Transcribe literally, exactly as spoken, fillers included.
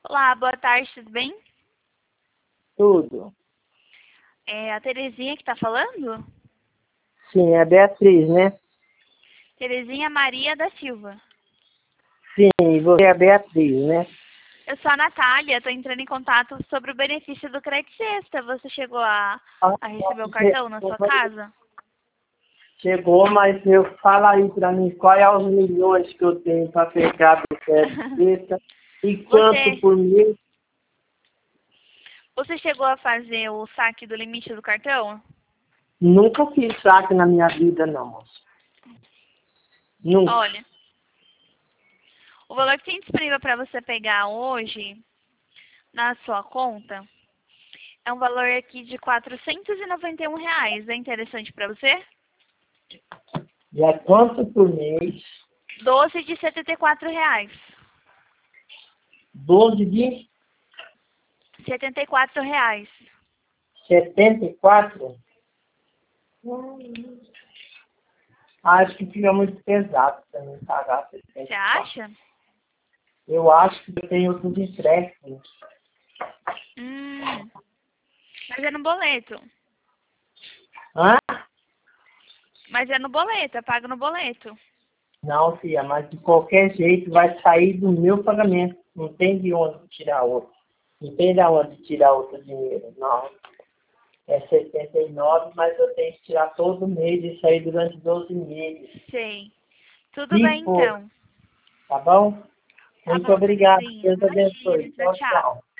Olá, boa tarde, tudo bem? Tudo. É a Terezinha que tá falando? Sim, é a Beatriz, né? Terezinha Maria da Silva. Sim, você é a Beatriz, né? Eu sou a Natália, tô entrando em contato sobre o benefício do Crédito Sexta. Você chegou a, Ah, a receber o cartão na sua casa? Chegou, mas eu fala aí pra mim quais é os milhões que eu tenho para pegar do crédito e quanto Você, por mês. você chegou a fazer o saque do limite do cartão? Nunca fiz saque na minha vida, não, moço. Nunca. Olha, o valor que tem disponível para você pegar hoje na sua conta é um valor aqui de quatrocentos e noventa e um reais. É interessante para você? E é quanto por mês? doze de setenta e quatro reais. doze de setenta e quatro reais. setenta e quatro? Hum. Acho que fica muito pesado para mim pagar Você setenta e quatro. acha? Eu acho que eu tenho tudo empréstimo. Hum, mas é no boleto. Hã? Mas é no boleto, é pago no boleto. Não, filha, mas de qualquer jeito vai sair do meu pagamento. Não tem de onde tirar outro. Não tem de onde tirar outro dinheiro. Não. É setenta e nove, mas eu tenho que tirar todo mês e sair durante doze meses. Sei. Tudo bem, Se for, então. tá bom? Tá Muito bom, obrigado. Terezinha. Deus Imagina. abençoe. Tchau, Tchau, tchau. tchau.